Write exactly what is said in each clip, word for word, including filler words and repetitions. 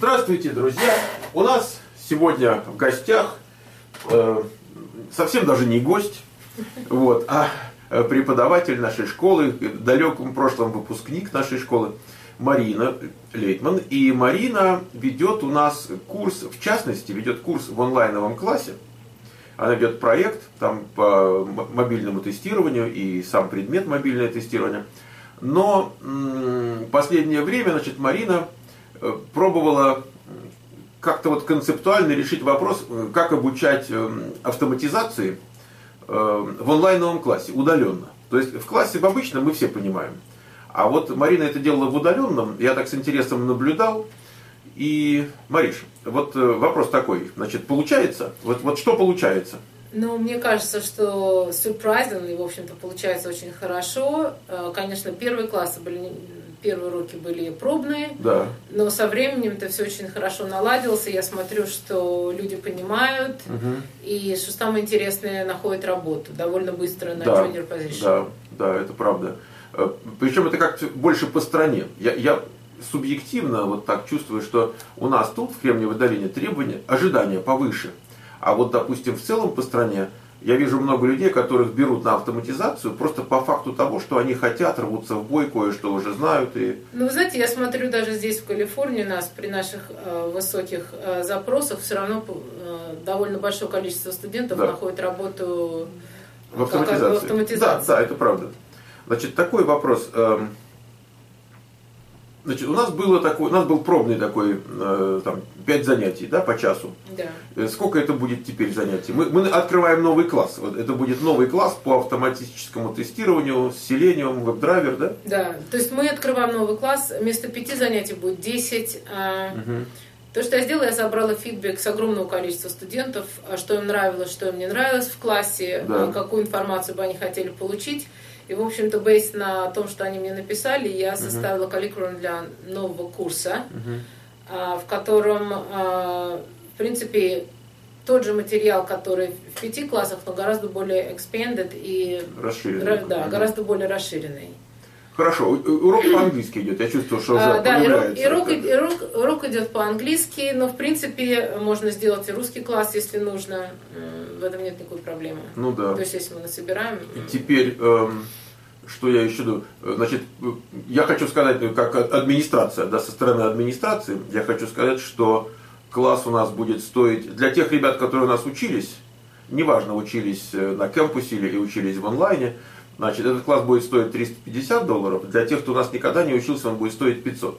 Здравствуйте, друзья! У нас сегодня в гостях э, совсем даже не гость, вот, а преподаватель нашей школы, в далеком прошлом выпускник нашей школы, Марина Лейтман. И Марина ведет у нас курс, в частности, ведет курс в онлайновом классе. Она ведет проект там, по мобильному тестированию и сам предмет мобильное тестирование. Но в последнее время, значит, Марина пробовала как-то вот концептуально решить вопрос, как обучать автоматизации в онлайновом классе, удаленно. То есть в классе в обычном мы все понимаем. А вот Марина это делала в удаленном, я так с интересом наблюдал. И, Мариш, вот вопрос такой, значит, получается? Вот, вот что получается? Ну, мне кажется, что surprisingly, в общем-то, получается очень хорошо. Конечно, первые классы были, первые уроки были пробные, да. Но со временем это все очень хорошо наладилось. Я смотрю, что люди понимают, угу. И что самое интересное, находят работу довольно быстро на да, junior position. Да, да, это правда. Причем это как-то больше по стране. Я, я субъективно вот так чувствую, что у нас тут, в Кремниевой долине, требования, ожидания повыше. А вот, допустим, в целом по стране я вижу много людей, которых берут на автоматизацию просто по факту того, что они хотят, рвутся в бой, кое-что уже знают. И... Ну, вы знаете, я смотрю, даже здесь, в Калифорнии, у нас при наших э, высоких э, запросах все равно э, довольно большое количество студентов да. находит работу в автоматизации. Как, в автоматизации. Да, да, это правда. Значит, такой вопрос. Э, Значит, у нас было такой, у нас был пробный такой, э, там, пять занятий, да, по часу. Да. Сколько это будет теперь занятий? Мы, мы открываем новый класс. Вот это будет новый класс по автоматическому тестированию с Selenium, WebDriver, да? Да, то есть мы открываем новый класс, вместо пяти занятий будет десять. А... Угу. То, что я сделала, я собрала фидбэк с огромного количества студентов, что им нравилось, что им не нравилось в классе, да. Какую информацию бы они хотели получить. И, в общем-то, бейс на том, что они мне написали, я составила curriculum для нового курса, uh-huh. в котором, в принципе, тот же материал, который в пяти классах, но гораздо более expanded и расширенный. Да, uh-huh. гораздо более расширенный. Хорошо, урок по-английски идет, я чувствую, что уже а, да, появляется. Урок, урок, урок идет по-английски, но, в принципе, можно сделать и русский класс, если нужно. В этом нет никакой проблемы. Ну да. То есть, если мы насобираем... И теперь, эм, что я еще думаю? Значит, я хочу сказать, как администрация, да, со стороны администрации, я хочу сказать, что класс у нас будет стоить, для тех ребят, которые у нас учились, неважно, учились на кампусе или учились в онлайне, значит, этот класс будет стоить триста пятьдесят долларов. Для тех, кто у нас никогда не учился, он будет стоить пятьсот.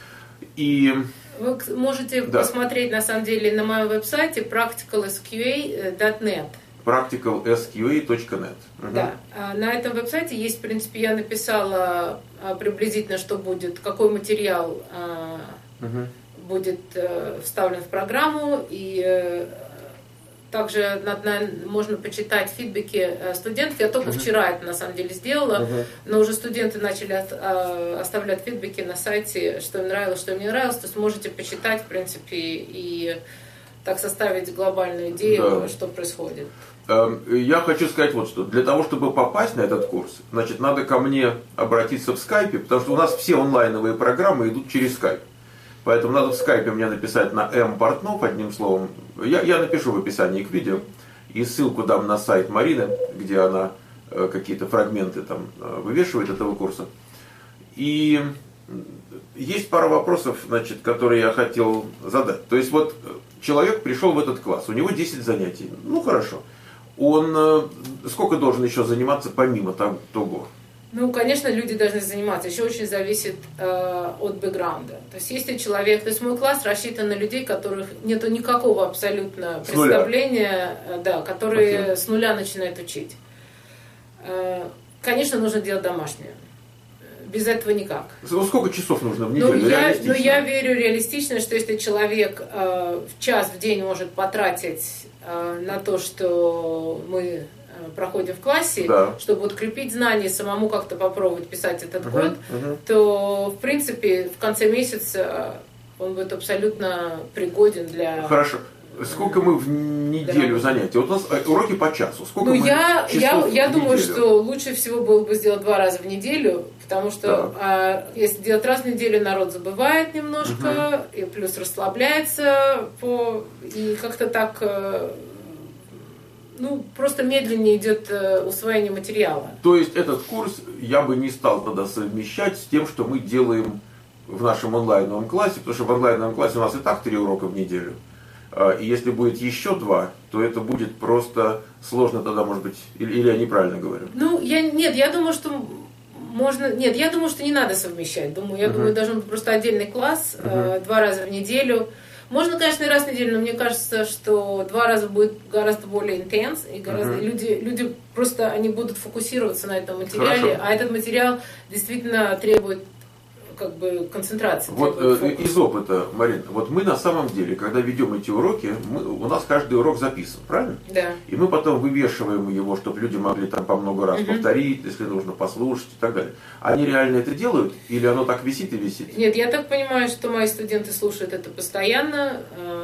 И... Вы можете да. посмотреть, на самом деле, на моем веб-сайте практикал эс кью эй точка нет. практикал эс кью эй точка нет. Угу. Да. На этом веб-сайте есть, в принципе, я написала приблизительно, что будет, какой материал угу. будет вставлен в программу, и также можно почитать фидбэки студентов. Я только uh-huh. вчера это на самом деле сделала, uh-huh. но уже студенты начали от, а, оставлять фидбэки на сайте, что им нравилось, что им не нравилось. То есть можете почитать, в принципе, и так составить глобальную идею, да. что происходит. Я хочу сказать вот что. Для того, чтобы попасть на этот курс, значит, надо ко мне обратиться в скайпе, потому что у нас все онлайновые программы идут через скайп. Поэтому надо в скайпе мне написать на М. Портнов, одним словом. Я, я напишу в описании к видео. И ссылку дам на сайт Марины, где она э, какие-то фрагменты там э, вывешивает этого курса. И есть пара вопросов, значит, которые я хотел задать. То есть вот человек пришел в этот класс, у него десять занятий. Ну хорошо. Он э, сколько должен еще заниматься помимо того? Ну, конечно, люди должны заниматься. Еще очень зависит э, от бэкграунда. То есть, если человек... То есть, мой класс рассчитан на людей, которых нет никакого абсолютно с представления, э, да, которые okay. с нуля начинают учить. Э, конечно, нужно делать домашнее. Без этого никак. Ну, сколько часов нужно в неделю? Ну, я, ну, я верю реалистично, что если человек э, в час в день может потратить э, на то, что мы... проходим в классе, да. чтобы подкрепить знания, самому как-то попробовать писать этот uh-huh, код, uh-huh. то, в принципе, в конце месяца он будет абсолютно пригоден для... Хорошо. Сколько мы в неделю да. занятий? Вот у нас уроки по часу. Сколько ну, мы я, я, я в думаю, неделю? что лучше всего было бы сделать два раза в неделю, Потому что а, если делать раз в неделю, народ забывает немножко, угу. и плюс расслабляется, по, и как-то так, ну, просто медленнее идет усвоение материала. То есть этот курс я бы не стал тогда совмещать с тем, что мы делаем в нашем онлайновом классе, потому что в онлайновом классе у нас и так три урока в неделю. И если будет еще два, то это будет просто сложно тогда, может быть, или, или я неправильно говорю? Ну, я, нет, я думаю, что можно, нет, я думаю, что не надо совмещать. Думаю, я uh-huh. думаю, должен быть просто отдельный класс, uh-huh. э, два раза в неделю. Можно, конечно, и раз в неделю, но мне кажется, что два раза будет гораздо более интенс, и гораздо uh-huh. люди, люди просто они будут фокусироваться на этом материале, Хорошо. А этот материал действительно требует как бы концентрации. Вот э, из опыта, Марин, вот мы на самом деле, когда ведем эти уроки, мы, у нас каждый урок записан, правильно? Да. И мы потом вывешиваем его, чтобы люди могли там по много раз угу. повторить, если нужно послушать и так далее. Они реально это делают или оно так висит и висит? Нет, я так понимаю, что мои студенты слушают это постоянно.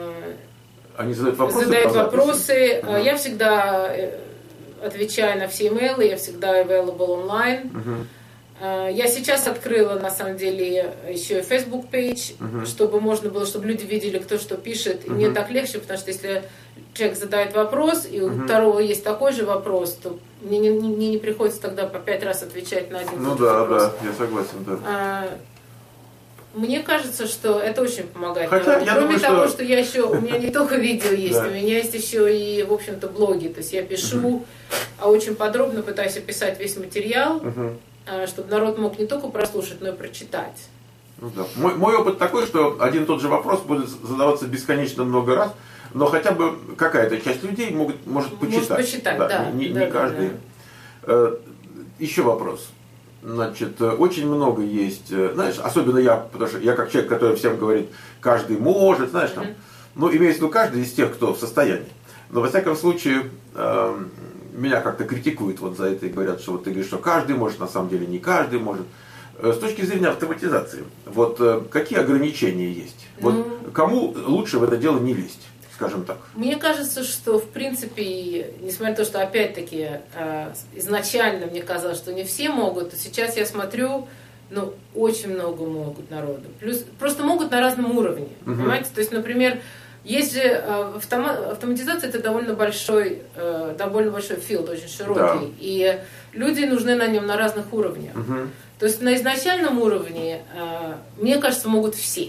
Они задают вопросы? Задают вопросы. Угу. Я всегда отвечаю на все имейлы, я всегда available online. Угу. Я сейчас открыла, на самом деле, еще и Facebook page, uh-huh. чтобы можно было, чтобы люди видели, кто что пишет. И uh-huh. мне так легче, потому что если человек задает вопрос, и у uh-huh. второго есть такой же вопрос, то мне не, мне не приходится тогда по пять раз отвечать на один ну, да, вопрос. Да, я согласен, да. А, мне кажется, что это очень помогает. Хотя, я Кроме думаю, того, что... что я еще, у меня не только видео есть, у меня есть еще и, в общем-то, блоги. То есть я пишу, а очень подробно пытаюсь описать весь материал, чтобы народ мог не только прослушать, но и прочитать. Ну, да. мой, мой опыт такой, что один и тот же вопрос будет задаваться бесконечно много раз, но хотя бы какая-то часть людей могут, может почитать. Может почитать, да. да. Не, да, не каждый. Да, да. Еще вопрос. Значит, очень много есть, знаешь, особенно я, потому что я как человек, который всем говорит, каждый может, знаешь, там, mm-hmm. ну, имеется в виду каждый из тех, кто в состоянии. Но, во всяком случае, э, меня как-то критикуют вот за это и говорят, что вот ты говоришь, что каждый может, на самом деле не каждый может. С точки зрения автоматизации, вот какие ограничения есть? Вот ну, кому лучше в это дело не лезть, скажем так? Мне кажется, что в принципе, несмотря на то, что опять-таки изначально мне казалось, что не все могут, то сейчас я смотрю, ну, очень много могут народу. Плюс просто могут на разном уровне, угу. понимаете? То есть, например, есть же автоматизация, это довольно большой, довольно большой филд, очень широкий, да. и люди нужны на нем на разных уровнях. Угу. То есть на изначальном уровне, мне кажется, могут все.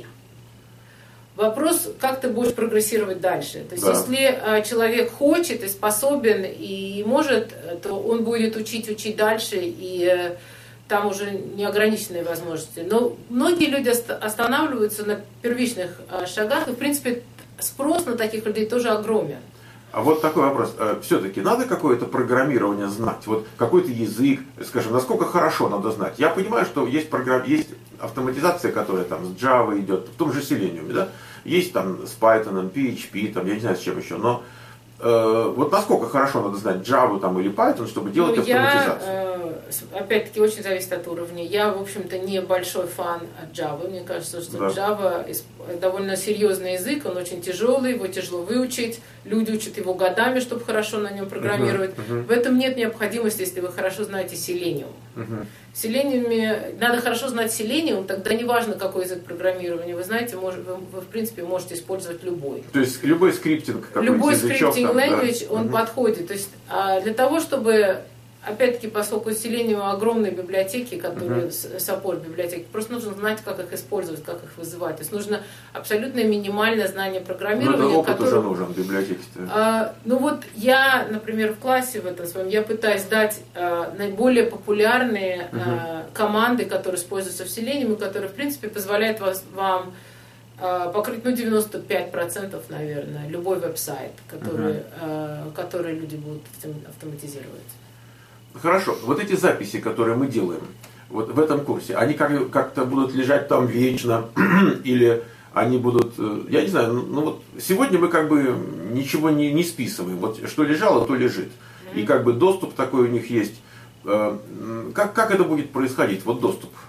Вопрос, как ты будешь прогрессировать дальше. То есть да. если человек хочет и способен и может, то он будет учить, учить дальше, и там уже неограниченные возможности. Но многие люди останавливаются на первичных шагах, и в принципе спрос на таких людей тоже огромен. А вот такой вопрос. Все-таки надо какое-то программирование знать? Вот какой-то язык, скажем, насколько хорошо надо знать? Я понимаю, что есть, программ... есть автоматизация, которая там с Java идет, в том же Selenium, да? Есть там с Python, пи эйч пи, там, я не знаю с чем еще, но э, вот насколько хорошо надо знать Java там, или Python, чтобы делать ну, автоматизацию? Я, э, опять-таки, очень зависит от уровня. Я, в общем-то, не большой фан от Java. Мне кажется, что да. Java довольно серьезный язык, он очень тяжелый, его тяжело выучить. Люди учат его годами, чтобы хорошо на нем программировать. Uh-huh, uh-huh. В этом нет необходимости, если вы хорошо знаете Selenium. Uh-huh. В Selenium надо хорошо знать Selenium, тогда не важно, какой язык программирования. Вы знаете, может, вы, вы в принципе можете использовать любой. То есть любой скриптинг, какой-то любой язычок, скриптинг там, language, да. он uh-huh. подходит. То есть а для того, чтобы опять-таки, поскольку у Selenium огромные библиотеки, которые uh-huh. саппорт библиотеки, просто нужно знать, как их использовать, как их вызывать. То есть нужно абсолютно минимальное знание программирования. Ну, это опыт которое, уже нужен, библиотеки-то. А, ну вот я, например, в классе в этом своем, я пытаюсь дать а, наиболее популярные uh-huh. а, команды, которые используются в Selenium, которые, в принципе, позволяют вас, вам а, покрыть, ну, девяносто пять процентов, наверное, любой веб-сайт, который, uh-huh. а, который люди будут автоматизировать. Хорошо, вот эти записи, которые мы делаем вот в этом курсе, они как- как-то будут лежать там вечно, или они будут, я не знаю, ну вот сегодня мы как бы ничего не, не списываем, вот что лежало, то лежит, и как бы доступ такой у них есть. Как, как это будет происходить, вот доступ?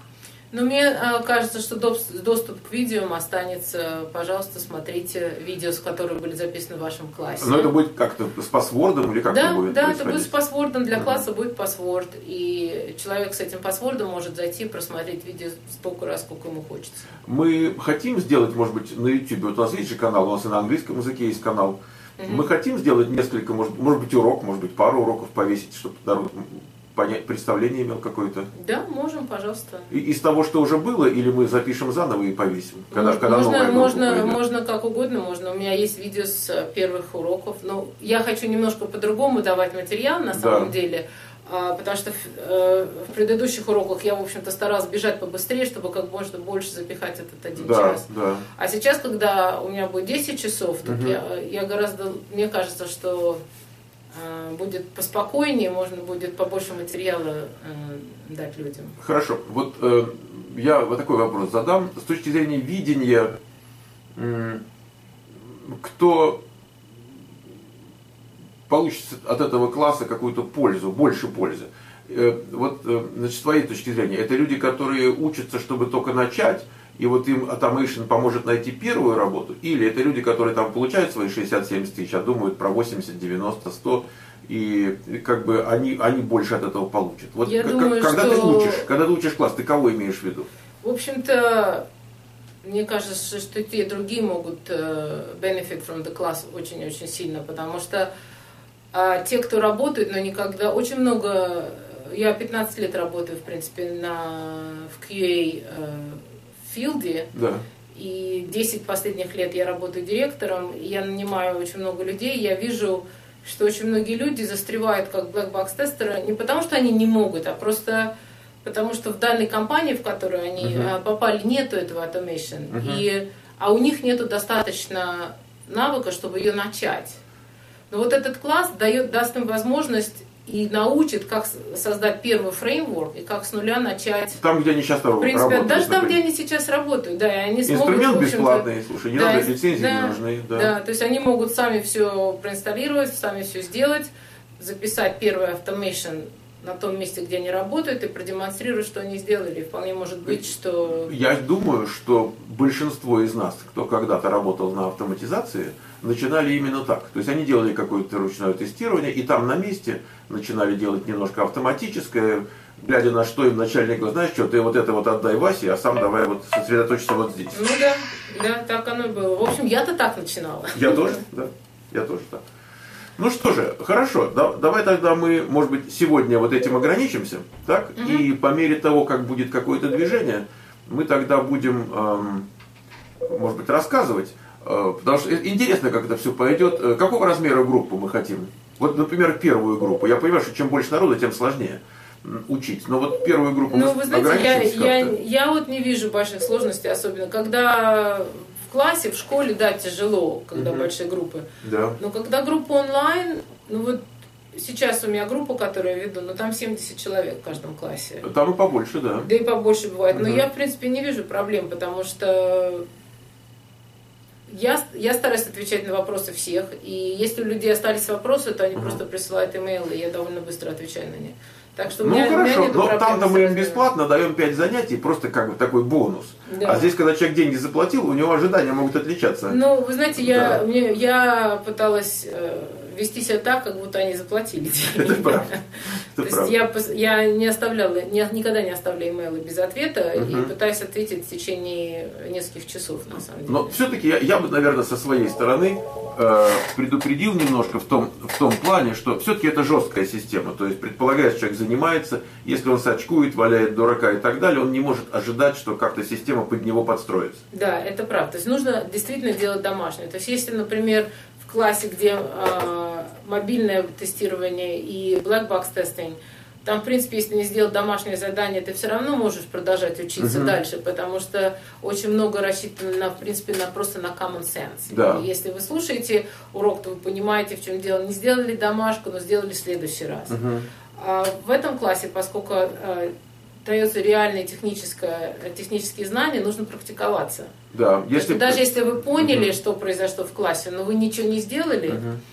Но мне э, кажется, что доступ к видео останется. Пожалуйста, смотрите видео, которые были записаны в вашем классе. Но это будет как-то с пассвордом или как да, это будет? Да, это будет с пассвордом. Для uh-huh. класса будет пассворд. И человек с этим пассвордом может зайти и просмотреть видео столько раз, сколько ему хочется. Мы хотим сделать, может быть, на YouTube. Вот у нас есть же канал, у нас и на английском языке есть канал. Uh-huh. Мы хотим сделать несколько, может, может быть, урок, может быть, пару уроков повесить, чтобы народ понять, представление имел какое-то. Да, можем, пожалуйста. И, из того, что уже было, или мы запишем заново и повесим? Когда, можно, когда можно, можно, можно как угодно, можно. У меня есть видео с первых уроков. Но я хочу немножко по-другому давать материал на самом да. деле. Потому что в предыдущих уроках я, в общем-то, старалась бежать побыстрее, чтобы как можно больше запихать этот один да, час. Да. А сейчас, когда у меня будет десять часов, так угу. я, я гораздо, мне кажется, что будет поспокойнее, можно будет побольше материала дать людям. Хорошо. Вот э, я вот такой вопрос задам. С точки зрения видения, э, кто получит от этого класса какую-то пользу, больше пользы. Э, вот, э, значит, с твоей точки зрения, это люди, которые учатся, чтобы только начать, и вот им Automation поможет найти первую работу, или это люди, которые там получают свои шестьдесят-семьдесят тысяч, а думают про восемьдесят, девяносто, сто, и как бы они, они больше от этого получат. Вот Я к- думаю, когда что... ты учишь, когда ты учишь класс, ты кого имеешь в виду? В общем-то, мне кажется, что те и другие могут benefit from the class очень-очень сильно, потому что а, те, кто работают, но никогда... Очень много... Я пятнадцать лет работаю, в принципе, на, в кью эй филде, да. и десять последних лет я работаю директором, и я нанимаю очень много людей, я вижу, что очень многие люди застревают как black box тестеры не потому, что они не могут, а просто потому, что в данной компании, в которую они uh-huh. попали, нету этого automation, uh-huh. и, а у них нету достаточно навыка, чтобы ее начать. Но вот этот класс дает, даст им возможность и научит, как создать первый фреймворк и как с нуля начать. Там, где они сейчас в принципе, работают. Даже там, где они сейчас работают, да, и они смогут. Инструмент бесплатный, слушай, не да, надо лицензии, да, не нужны. Да. да, то есть они могут сами все проинсталлировать, сами все сделать, записать первый automation на том месте, где они работают, и продемонстрировать, что они сделали. И вполне может быть, что... Я думаю, что большинство из нас, кто когда-то работал на автоматизации, начинали именно так. То есть они делали какое-то ручное тестирование, и там на месте начинали делать немножко автоматическое, глядя на что им начальник говорит, знаешь что, ты вот это вот отдай Васе, а сам давай вот сосредоточься вот здесь. Ну да, да, так оно и было. В общем, я-то так начинала. Я тоже, да, я тоже так. Ну что же, хорошо, да, давай тогда мы, может быть, сегодня вот этим ограничимся, так? Угу. И по мере того, как будет какое-то движение, мы тогда будем, эм, может быть, рассказывать, э, потому что интересно, как это все пойдет. Какого размера группу мы хотим? Вот, например, первую группу. Я понимаю, что чем больше народа, тем сложнее учить. Но вот первую группу ну, мы вы знаете, я, я, как-то. я вот не вижу больших сложностей, особенно когда в классе, в школе, да, тяжело, когда угу. большие группы. Да. Но когда группа онлайн, ну вот сейчас у меня группа, которую я веду, но там семьдесят человек в каждом классе. Там и побольше, да. Да и побольше бывает. Угу. Но я, в принципе, не вижу проблем, потому что я, я стараюсь отвечать на вопросы всех. И если у людей остались вопросы, то они угу. просто присылают имейлы, и я довольно быстро отвечаю на них. Так что ну у меня, хорошо, у меня но там-то мы им бесплатно даем пять занятий, просто как бы такой бонус. Да. А здесь, когда человек деньги заплатил, у него ожидания могут отличаться. Ну, вы знаете, я, да. мне, я пыталась э, вести себя так, как будто они заплатили деньги. Это правда. То есть я, я не оставляла, не, никогда не оставляю имейлы без ответа угу. и пытаюсь ответить в течение нескольких часов, на самом деле. Но все-таки я, я бы, наверное, со своей стороны э, предупредил немножко в том, в том плане, что все-таки это жесткая система. То есть предполагая, что человек занимается, если он сачкует, валяет дурака и так далее, он не может ожидать, что как-то система под него подстроится. Да, это правда. То есть нужно действительно делать домашнее. То есть если, например, в классе, где э, мобильное тестирование и black box testing, там, в принципе, если не сделать домашнее задание, ты все равно можешь продолжать учиться uh-huh. дальше, потому что очень много рассчитано, на, в принципе, на, просто на common sense. Да. И если вы слушаете урок, то вы понимаете, в чем дело. Не сделали домашку, но сделали в следующий раз. Uh-huh. А в этом классе, поскольку э, дается реальные технические знания, нужно практиковаться. Да. Если... Даже если вы поняли, uh-huh. что произошло в классе, но вы ничего не сделали, uh-huh.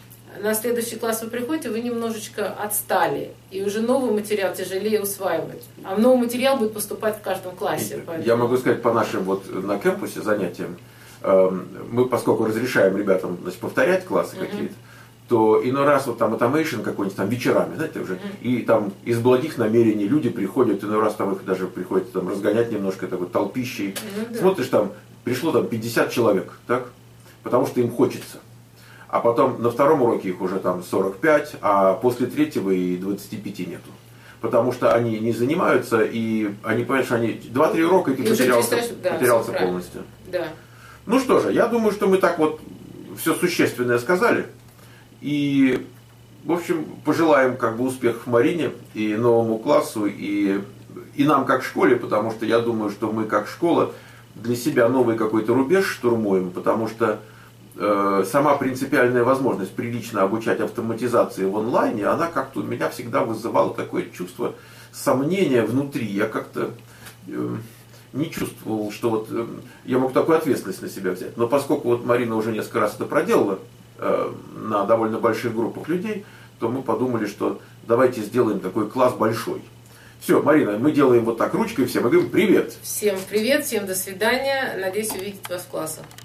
на следующий класс вы приходите, вы немножечко отстали. И уже новый материал тяжелее усваивать. А новый материал будет поступать в каждом классе. Поэтому... Я могу сказать, по нашим вот на кампусе занятиям, мы, поскольку разрешаем ребятам, значит, повторять классы uh-huh. какие-то, то иной раз вот там automation какой-нибудь там вечерами, знаете, уже, uh-huh. и там из благих намерений люди приходят, иной раз там их даже приходится там разгонять немножко такой толпищей. Uh-huh. Смотришь, там пришло там пятьдесят человек, так? Потому что им хочется. А потом на втором уроке их уже там сорок пять, а после третьего и двадцати пяти нету. Потому что они не занимаются, и они, понимаешь, они два-три урока, и ты и потерялся, да, потерялся полностью. Да. Ну что же, я думаю, что мы так вот все существенное сказали. И, в общем, пожелаем как бы успехов Марине и новому классу, и, и нам как школе, потому что я думаю, что мы как школа для себя новый какой-то рубеж штурмуем, потому что э, сама принципиальная возможность прилично обучать автоматизации в онлайне, она как-то у меня всегда вызывала такое чувство сомнения внутри. Я как-то... Э, не чувствовал, что вот э, я мог такую ответственность на себя взять. Но поскольку вот Марина уже несколько раз это проделала э, на довольно больших группах людей, то мы подумали, что давайте сделаем такой класс большой. Все, Марина, мы делаем вот так ручкой всем и говорим привет. Всем привет, всем до свидания. Надеюсь увидеть вас в классах.